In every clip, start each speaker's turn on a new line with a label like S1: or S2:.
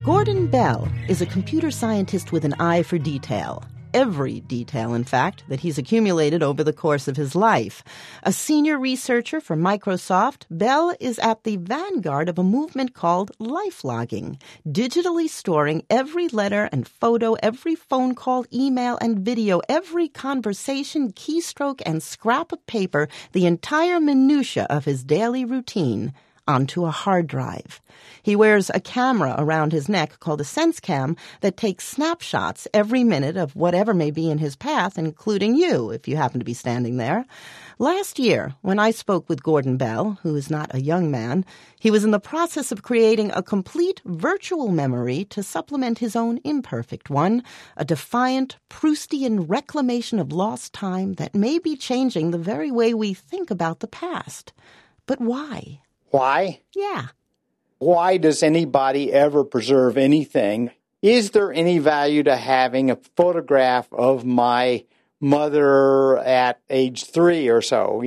S1: Gordon Bell is a computer scientist with an eye for detail. Every detail, in fact, that he's accumulated over the course of his life. A senior researcher for Microsoft, Bell is at the vanguard of a movement called lifelogging, digitally storing every letter and photo, every phone call, email, and video, every conversation, keystroke, and scrap of paper, the entire minutia of his daily routine, onto a hard drive. He wears a camera around his neck called a SenseCam that takes snapshots every minute of whatever may be in his path, including you, if you happen to be standing there. Last year, when I spoke with Gordon Bell, who is not a young man, he was in the process of creating a complete virtual memory to supplement his own imperfect one, a defiant, Proustian reclamation of lost time that may be changing the very way we think about the past. But why?
S2: Why?
S1: Yeah.
S2: Why does anybody ever preserve anything? Is there any value to having a photograph of my mother at age 3 or so,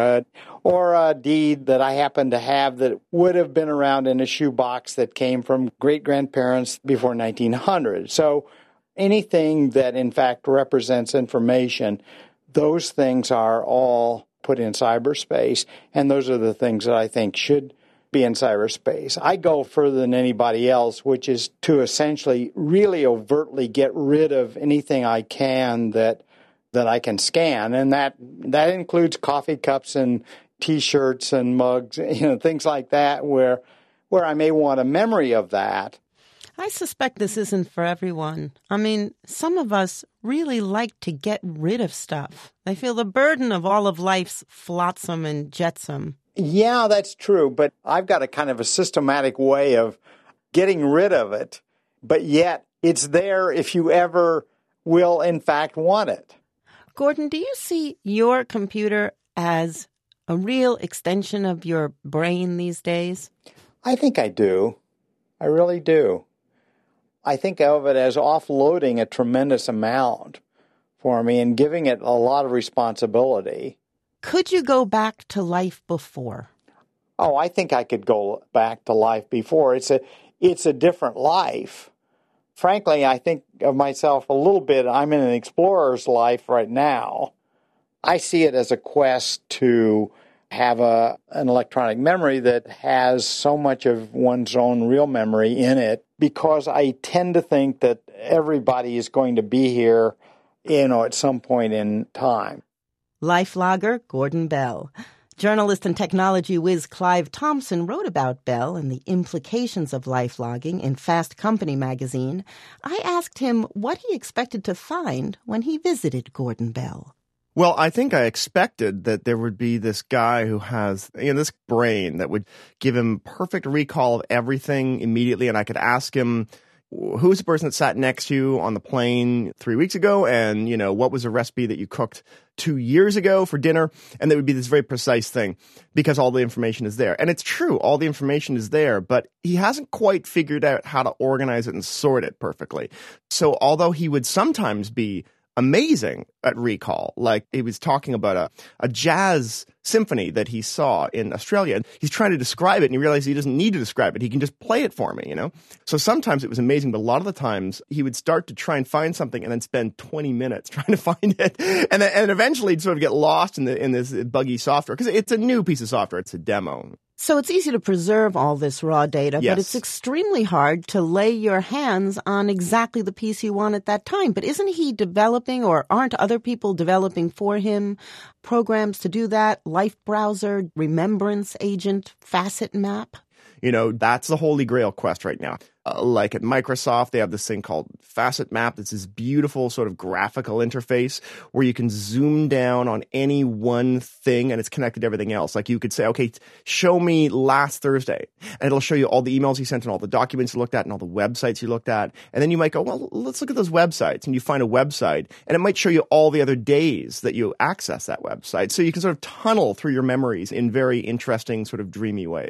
S2: or a deed that I happen to have that would have been around in a shoebox that came from great-grandparents before 1900? So anything that, in fact, represents information, those things are all put in cyberspace, and those are the things that I think should be in cyberspace. I go further than anybody else, which is to essentially really overtly get rid of anything I can that I can scan, and that includes coffee cups and T-shirts and mugs, things like that, where I may want a memory of that.
S1: I suspect this isn't for everyone. I mean, some of us really like to get rid of stuff. They feel the burden of all of life's flotsam and jetsam.
S2: Yeah, that's true, but I've got a kind of a systematic way of getting rid of it, but yet it's there if you ever will, in fact, want it.
S1: Gordon, do you see your computer as a real extension of your brain these days?
S2: I think I do. I really do. I think of it as offloading a tremendous amount for me and giving it a lot of responsibility.
S1: Could you go back to life before?
S2: Oh, I think I could go back to life before. It's a different life. Frankly, I think of myself a little bit, I'm in an explorer's life right now. I see it as a quest to have an electronic memory that has so much of one's own real memory in it, because I tend to think that everybody is going to be here, at some point in time.
S1: Lifelogger Gordon Bell. Journalist and technology whiz Clive Thompson wrote about Bell and the implications of lifelogging in Fast Company magazine. I asked him what he expected to find when he visited Gordon Bell.
S3: Well, I think I expected that there would be this guy who has this brain that would give him perfect recall of everything immediately, and I could ask him, who's the person that sat next to you on the plane 3 weeks ago, and, what was a recipe that you cooked 2 years ago for dinner? And there would be this very precise thing because all the information is there. And it's true, all the information is there, but he hasn't quite figured out how to organize it and sort it perfectly. So although he would sometimes be amazing at recall. Like he was talking about a jazz symphony that he saw in Australia. And he's trying to describe it and he realized he doesn't need to describe it. He can just play it for me, So sometimes it was amazing, but a lot of the times he would start to try and find something and then spend 20 minutes trying to find it. And eventually he'd sort of get lost in this buggy software because it's a new piece of software. It's a demo.
S1: So it's easy to preserve all this raw data,
S3: yes.
S1: But it's extremely hard to lay your hands on exactly the piece you want at that time. But isn't he developing, or aren't other people developing for him, programs to do that? Life Browser, Remembrance Agent, Facet Map?
S3: That's the holy grail quest right now. Like at Microsoft, they have this thing called Facet Map. It's this beautiful sort of graphical interface where you can zoom down on any one thing and it's connected to everything else. Like you could say, okay, show me last Thursday. And it'll show you all the emails you sent and all the documents you looked at and all the websites you looked at. And then you might go, well, let's look at those websites. And you find a website and it might show you all the other days that you access that website. So you can sort of tunnel through your memories in very interesting sort of dreamy ways.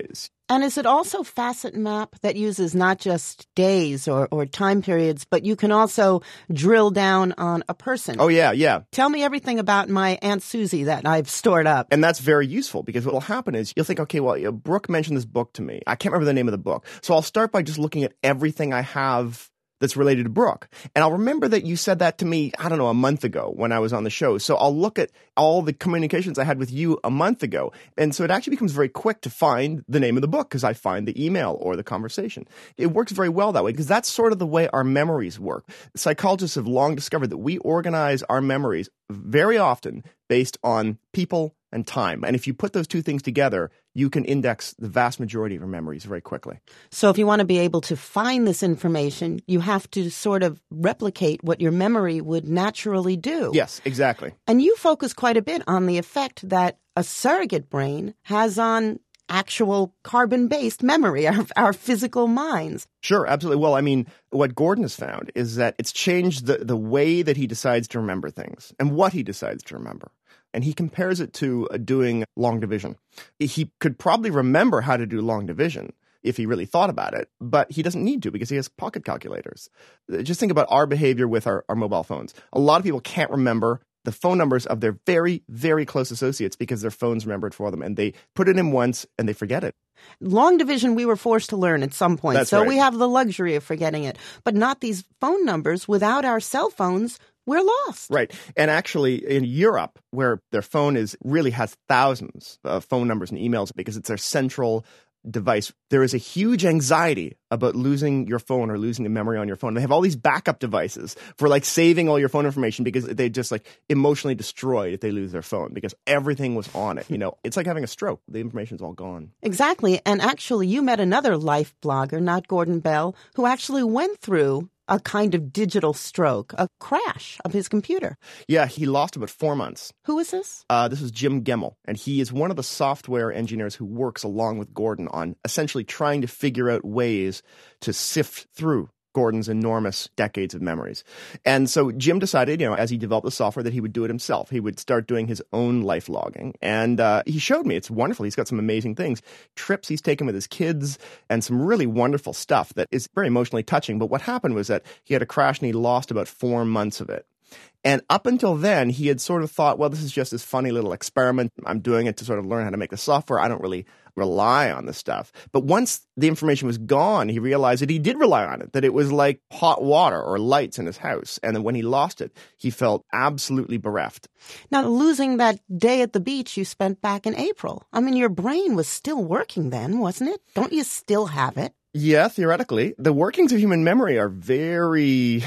S1: And is it also Facet Map that uses not just days or time periods, but you can also drill down on a person?
S3: Oh, yeah, yeah.
S1: Tell me everything about my Aunt Susie that I've stored up.
S3: And that's very useful because what will happen is you'll think, okay, well, Brooke mentioned this book to me. I can't remember the name of the book. So I'll start by just looking at everything I have that's related to Brooke. And I'll remember that you said that to me, I don't know, a month ago when I was on the show. So I'll look at all the communications I had with you a month ago. And so it actually becomes very quick to find the name of the book because I find the email or the conversation. It works very well that way because that's sort of the way our memories work. Psychologists have long discovered that we organize our memories very often based on people and time. And if you put those two things together, you can index the vast majority of your memories very quickly.
S1: So if you want to be able to find this information, you have to sort of replicate what your memory would naturally do.
S3: Yes, exactly.
S1: And you focus quite a bit on the effect that a surrogate brain has on actual carbon-based memory, our physical minds.
S3: Sure, absolutely. Well, I mean, what Gordon has found is that it's changed the way that he decides to remember things and what he decides to remember. And he compares it to doing long division. He could probably remember how to do long division if he really thought about it, but he doesn't need to because he has pocket calculators. Just think about our behavior with our mobile phones. A lot of people can't remember the phone numbers of their very, very close associates because their phones remember it for them, and they put it in once and they forget it.
S1: Long division we were forced to learn at some point,
S3: That's
S1: so
S3: right.
S1: We have the luxury of forgetting it. But not these phone numbers. Without our cell phones, we're lost.
S3: Right. And actually in Europe, where their phone really has thousands of phone numbers and emails because it's their central device, there is a huge anxiety about losing your phone or losing the memory on your phone. They have all these backup devices for like saving all your phone information because they just like emotionally destroyed if they lose their phone because everything was on it. You know, it's like having a stroke. The information's all gone.
S1: Exactly. And actually, you met another life blogger, not Gordon Bell, who actually went through a kind of digital stroke, a crash of his computer.
S3: Yeah, he lost about 4 months.
S1: Who is this?
S3: This is Jim Gemmell, and he is one of the software engineers who works along with Gordon on essentially trying to figure out ways to sift through Gordon's enormous decades of memories. And so Jim decided, as he developed the software, that he would do it himself. He would start doing his own life logging. And he showed me. It's wonderful. He's got some amazing things. Trips he's taken with his kids and some really wonderful stuff that is very emotionally touching. But what happened was that he had a crash and he lost about 4 months of it. And up until then, he had sort of thought, well, this is just this funny little experiment. I'm doing it to sort of learn how to make the software. I don't really rely on this stuff. But once the information was gone, he realized that he did rely on it, that it was like hot water or lights in his house. And then when he lost it, he felt absolutely bereft.
S1: Now, losing that day at the beach you spent back in April. I mean, your brain was still working then, wasn't it? Don't you still have it?
S3: Yeah, theoretically. The workings of human memory are very,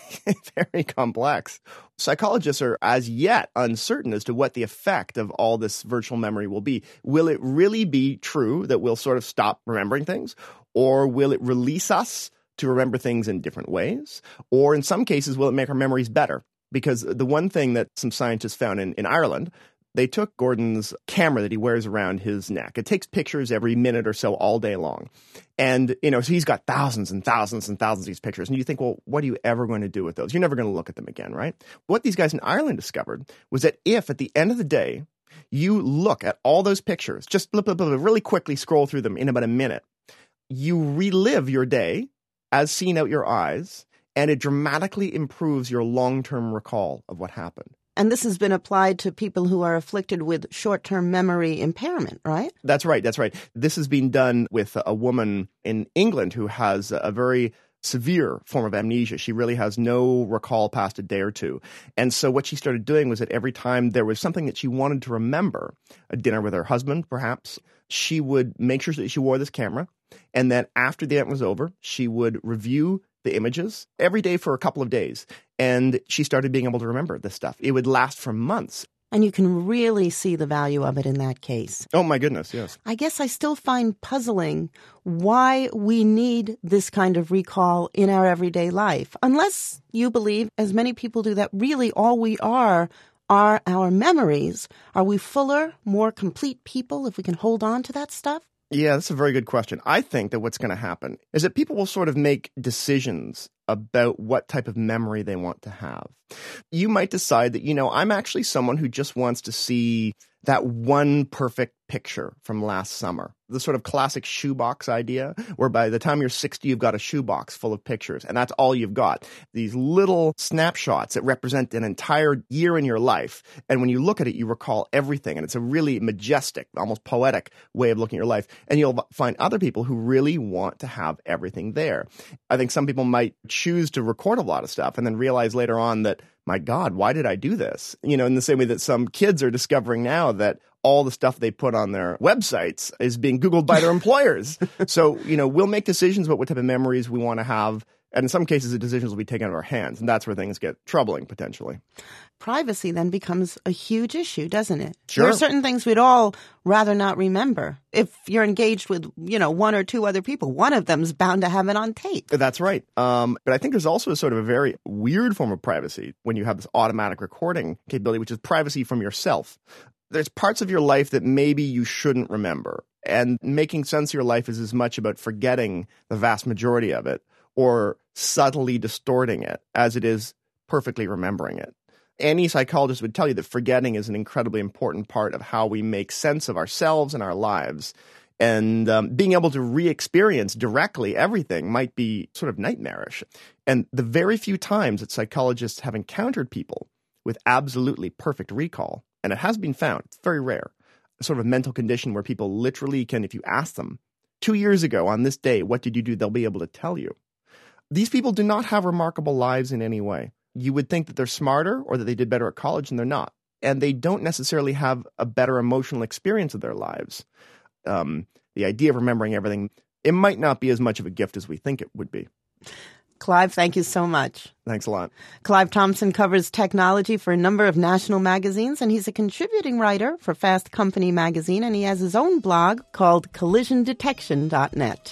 S3: very complex. Psychologists are as yet uncertain as to what the effect of all this virtual memory will be. Will it really be true that we'll sort of stop remembering things? Or will it release us to remember things in different ways? Or in some cases, will it make our memories better? Because the one thing that some scientists found in Ireland, they took Gordon's camera that he wears around his neck. It takes pictures every minute or so all day long. And, so he's got thousands and thousands and thousands of these pictures. And you think, well, what are you ever going to do with those? You're never going to look at them again, right? What these guys in Ireland discovered was that if at the end of the day, you look at all those pictures, just really quickly scroll through them in about a minute, you relive your day as seen out your eyes, and it dramatically improves your long-term recall of what happened.
S1: And this has been applied to people who are afflicted with short-term memory impairment, right?
S3: That's right. That's right. This has been done with a woman in England who has a very severe form of amnesia. She really has no recall past a day or two. And so what she started doing was that every time there was something that she wanted to remember, a dinner with her husband, perhaps, she would make sure that she wore this camera. And then after the event was over, she would review the images every day for a couple of days. And she started being able to remember this stuff. It would last for months.
S1: And you can really see the value of it in that case.
S3: Oh, my goodness, yes.
S1: I guess I still find puzzling why we need this kind of recall in our everyday life. Unless you believe, as many people do, that really all we are our memories. Are we fuller, more complete people if we can hold on to that stuff?
S3: Yeah, that's a very good question. I think that what's going to happen is that people will sort of make decisions about what type of memory they want to have. You might decide that, I'm actually someone who just wants to see that one perfect picture from last summer. The sort of classic shoebox idea, where by the time you're 60, you've got a shoebox full of pictures, and that's all you've got. These little snapshots that represent an entire year in your life. And when you look at it, you recall everything. And it's a really majestic, almost poetic way of looking at your life. And you'll find other people who really want to have everything there. I think some people might choose to record a lot of stuff and then realize later on that, my God, why did I do this? In the same way that some kids are discovering now that all the stuff they put on their websites is being Googled by their employers. So, we'll make decisions about what type of memories we want to have. And in some cases, the decisions will be taken out of our hands. And that's where things get troubling, potentially.
S1: Privacy then becomes a huge issue, doesn't it?
S3: Sure.
S1: There are certain things we'd all rather not remember. If you're engaged with, one or two other people, one of them's bound to have it on tape.
S3: That's right. But I think there's also sort of a very weird form of privacy when you have this automatic recording capability, which is privacy from yourself. There's parts of your life that maybe you shouldn't remember. And making sense of your life is as much about forgetting the vast majority of it or subtly distorting it as it is perfectly remembering it. Any psychologist would tell you that forgetting is an incredibly important part of how we make sense of ourselves and our lives. And being able to re-experience directly everything might be sort of nightmarish. And the very few times that psychologists have encountered people with absolutely perfect recall, and it has been found, it's very rare, a sort of mental condition where people literally can, if you ask them, 2 years ago on this day, what did you do? They'll be able to tell you. These people do not have remarkable lives in any way. You would think that they're smarter or that they did better at college, and they're not. And they don't necessarily have a better emotional experience of their lives. The idea of remembering everything, it might not be as much of a gift as we think it would be.
S1: Clive, thank you so much.
S3: Thanks a lot.
S1: Clive Thompson covers technology for a number of national magazines, and he's a contributing writer for Fast Company magazine, and he has his own blog called collisiondetection.net.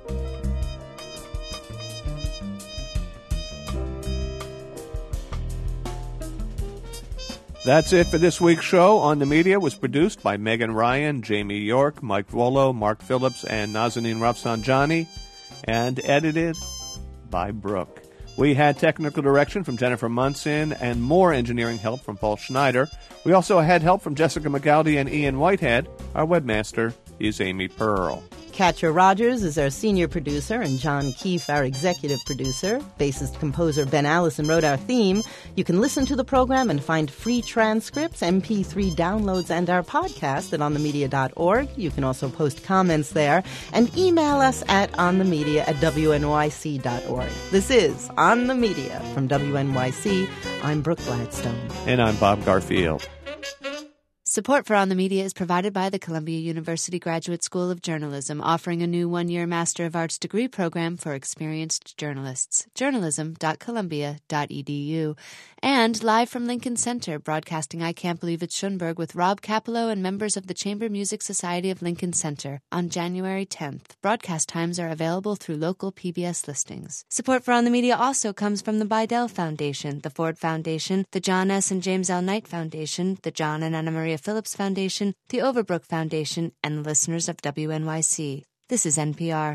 S4: That's it for this week's show. On the Media was produced by Megan Ryan, Jamie York, Mike Volo, Mark Phillips, and Nazanin Rafsanjani, and edited by Brooke. We had technical direction from Jennifer Munson and more engineering help from Paul Schneider. We also had help from Jessica McGowdy and Ian Whitehead. Our webmaster is Amy Pearl.
S1: Katja Rogers is our senior producer, and John Keefe, our executive producer. Bassist-composer Ben Allison wrote our theme. You can listen to the program and find free transcripts, MP3 downloads, and our podcast at onthemedia.org. You can also post comments there and email us at onthemedia@wnyc.org. This is On the Media from WNYC. I'm Brooke Gladstone.
S4: And I'm Bob Garfield.
S5: Support for On the Media is provided by the Columbia University Graduate School of Journalism, offering a new one-year Master of Arts degree program for experienced journalists. journalism.columbia.edu. And live from Lincoln Center, broadcasting I Can't Believe It's Schoenberg with Rob Capello and members of the Chamber Music Society of Lincoln Center on January 10th. Broadcast times are available through local PBS listings. Support for On the Media also comes from the Bidell Foundation, the Ford Foundation, the John S. and James L. Knight Foundation, the John and Anna Maria Phillips Foundation, the Overbrook Foundation, and listeners of WNYC. This is NPR.